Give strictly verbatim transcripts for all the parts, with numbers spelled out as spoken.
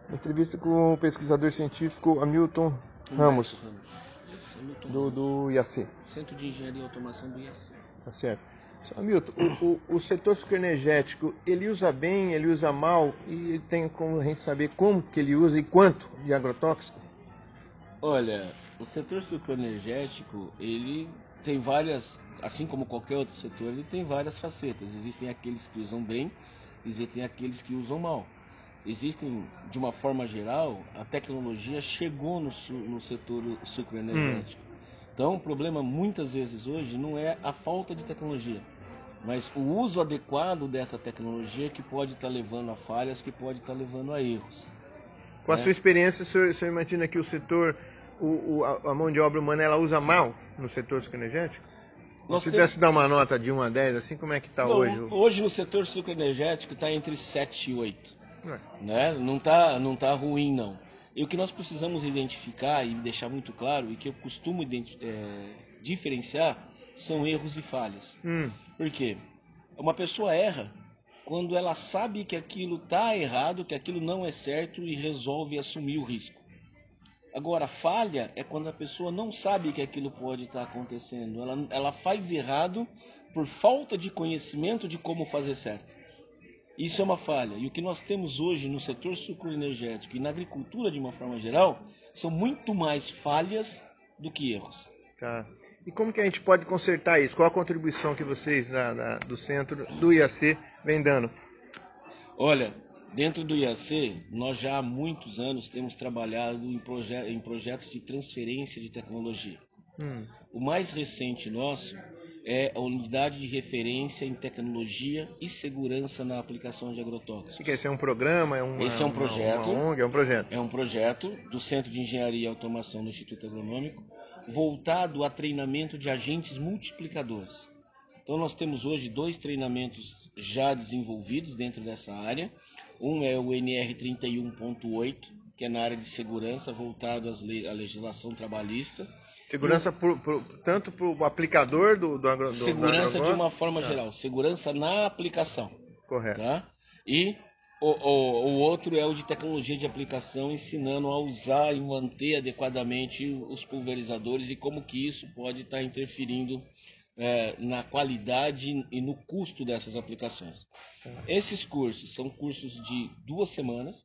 Entrevista com o pesquisador científico Hamilton Ramos, Ramos. Isso, Hamilton do, Ramos. do I A C. Centro de Engenharia e Automação do I A C. Tá certo. Só, Hamilton, o, o, o setor sucroenergético, ele usa bem, ele usa mal, e tem como a gente saber como que ele usa e quanto de agrotóxico? Olha, o setor sucroenergético, ele tem várias, assim como qualquer outro setor, ele tem várias facetas. Existem aqueles que usam bem, existem aqueles que usam mal. Existem, de uma forma geral, a tecnologia chegou no, su- no setor sucroenergético. Hum. Então, o problema muitas vezes hoje não é a falta de tecnologia, mas o uso adequado dessa tecnologia que pode estar levando a falhas, que pode estar levando a erros. Com a né? sua experiência, o senhor, o senhor imagina que o setor, o, o, a a mão de obra humana, ela usa mal no setor sucroenergético? Nós Se temos... pudesse dar uma nota de um a dez, assim, como é que está Não, hoje? hoje no setor sucroenergético está entre sete e oito. Ué. Né? Não está não tá ruim, não. E o que nós precisamos identificar e deixar muito claro, e que eu costumo é, diferenciar, são erros e falhas. Hum. Por quê? Uma pessoa erra quando ela sabe que aquilo está errado, que aquilo não é certo e resolve assumir o risco. Agora, falha é quando a pessoa não sabe que aquilo pode estar acontecendo. Ela, ela faz errado por falta de conhecimento de como fazer certo. Isso é uma falha. E o que nós temos hoje no setor sucroenergético e na agricultura de uma forma geral são muito mais falhas do que erros. Tá. E como que a gente pode consertar isso? Qual a contribuição que vocês da, da, do centro, do I A C, vem dando? Olha, dentro do I A C, nós já há muitos anos temos trabalhado em, proje em projetos de transferência de tecnologia. Hum. O mais recente nosso é a unidade de referência em tecnologia e segurança na aplicação de agrotóxicos. O que é isso? É um programa? É uma, Esse é um projeto, uma, uma O N G? É um projeto? É um projeto do Centro de Engenharia e Automação do Instituto Agronômico, voltado a treinamento de agentes multiplicadores. Então nós temos hoje dois treinamentos já desenvolvidos dentro dessa área. Um é o N R trinta e um ponto oito, que é na área de segurança, voltado às le à legislação trabalhista. Segurança por, por, tanto para o aplicador do, do, agro, do Segurança do de uma forma tá. geral, segurança na aplicação. Correto. Tá? E o, o, o outro é o de tecnologia de aplicação, ensinando a usar e manter adequadamente os pulverizadores e como que isso pode estar interferindo é, na qualidade e no custo dessas aplicações. Esses cursos são cursos de duas semanas,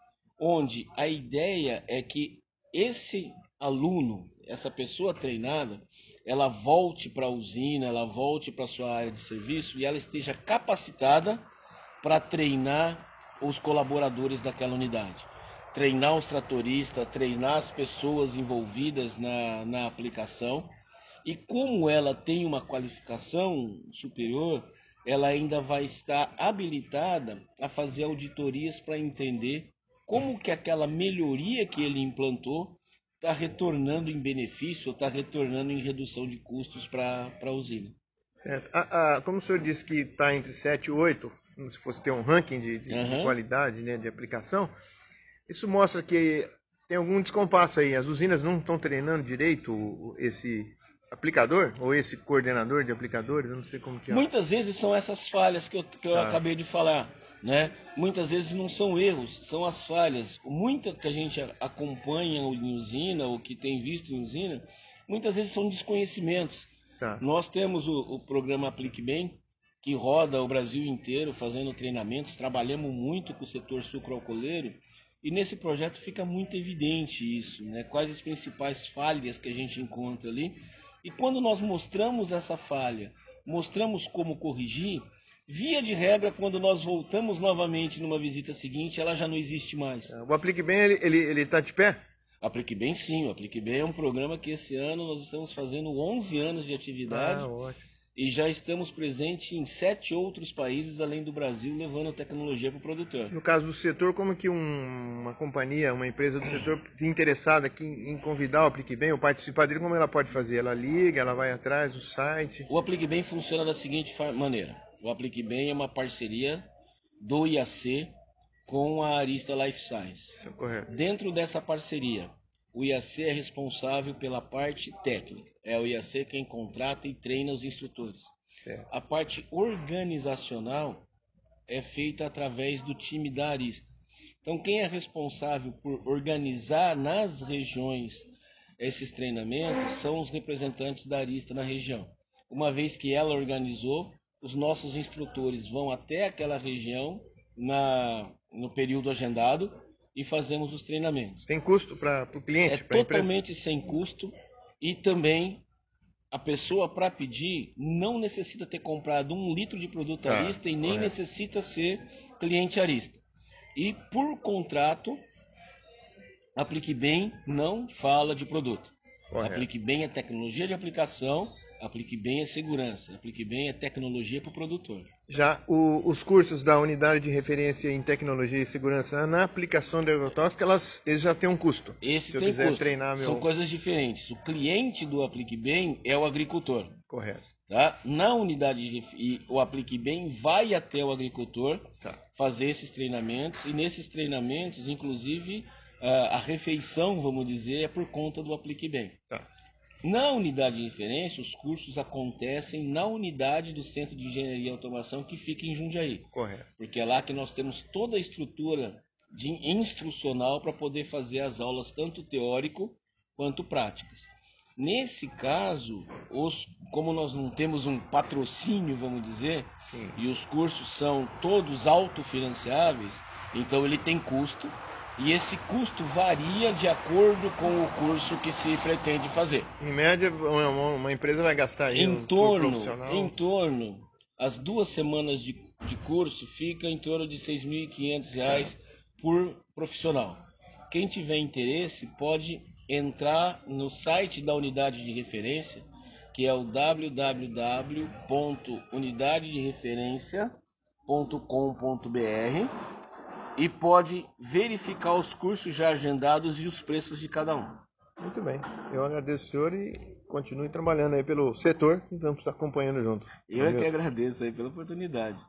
onde a ideia é que esse aluno, essa pessoa treinada, ela volte para a usina, ela volte para a sua área de serviço e ela esteja capacitada para treinar os colaboradores daquela unidade. Treinar os tratoristas, treinar as pessoas envolvidas na, na aplicação. E como ela tem uma qualificação superior, ela ainda vai estar habilitada a fazer auditorias para entender como que aquela melhoria que ele implantou está retornando em benefício, está retornando em redução de custos para a usina. Certo. A, a, como o senhor disse que está entre sete e oito, como se fosse ter um ranking de, de, Uhum. de qualidade, né, de aplicação, isso mostra que tem algum descompasso aí. As usinas não estão treinando direito esse aplicador ou esse coordenador de aplicadores, eu não sei como que é. Muitas vezes são essas falhas que eu, que eu Tá. acabei de falar, né? Muitas vezes não são erros, são as falhas. Muita que a gente acompanha em usina, ou que tem visto em usina, muitas vezes são desconhecimentos. Tá. Nós temos o, o programa Aplique Bem, que roda o Brasil inteiro fazendo treinamentos, trabalhamos muito com o setor sucroalcooleiro, e nesse projeto fica muito evidente isso, né? Quais as principais falhas que a gente encontra ali. E quando nós mostramos essa falha, mostramos como corrigir, via de regra, quando nós voltamos novamente numa visita seguinte, ela já não existe mais. O Aplique Bem, ele ele ele tá de pé? Aplique Bem, sim. O Aplique Bem é um programa que esse ano nós estamos fazendo onze anos de atividade. Ah, ótimo. E já estamos presentes em sete outros países além do Brasil, levando a tecnologia para o produtor. No caso do setor, como que um, uma companhia, uma empresa do setor interessada aqui em convidar o Aplique Bem ou participar dele, como ela pode fazer? Ela liga, ela vai atrás do site? O Aplique Bem funciona da seguinte maneira. O Aplique Bem é uma parceria do I A C com a Arista Life Science. Isso é correto. Dentro dessa parceria, o I A C é responsável pela parte técnica. É o I A C quem contrata e treina os instrutores. Certo. A parte organizacional é feita através do time da Arista. Então, quem é responsável por organizar nas regiões esses treinamentos são os representantes da Arista na região. Uma vez que ela organizou, os nossos instrutores vão até aquela região na, no período agendado e fazemos os treinamentos. Tem custo para o cliente? É pra totalmente empresa? sem custo e também a pessoa para pedir não necessita ter comprado um litro de produto Tá, Arista e nem correto. necessita ser cliente Arista. E por contrato, Aplique Bem não fala de produto. Correto. Aplique Bem é tecnologia de aplicação, Aplique Bem é segurança, Aplique Bem é tecnologia para o produtor. Já o, os cursos da unidade de referência em tecnologia e segurança na aplicação de agrotóxico, elas, eles já têm um custo. Esse Se eu tem quiser custo. treinar meu... São coisas diferentes. O cliente do Aplique Bem é o agricultor. Correto. Tá? Na unidade de ref... e o Aplique Bem vai até o agricultor Tá. fazer esses treinamentos e nesses treinamentos, inclusive, a refeição, vamos dizer, é por conta do Aplique Bem. Tá. Na unidade de referência, os cursos acontecem na unidade do Centro de Engenharia e Automação que fica em Jundiaí. Correto. Porque é lá que nós temos toda a estrutura de instrucional para poder fazer as aulas tanto teórico quanto práticas. Nesse caso, os, como nós não temos um patrocínio, vamos dizer, Sim. e os cursos são todos autofinanciáveis, então ele tem custo. E esse custo varia de acordo com o curso que se pretende fazer. Em média, uma, uma empresa vai gastar aí Em um torno, profissional? em torno, as duas semanas de, de curso fica em torno de seis mil e quinhentos reais por profissional. Quem tiver interesse pode entrar no site da unidade de referência, que é o w w w ponto unidade de referência ponto com ponto b r e pode verificar os cursos já agendados e os preços de cada um. Muito bem. Eu agradeço o senhor e continue trabalhando aí pelo setor que estamos acompanhando junto. Eu é que agradeço aí pela oportunidade.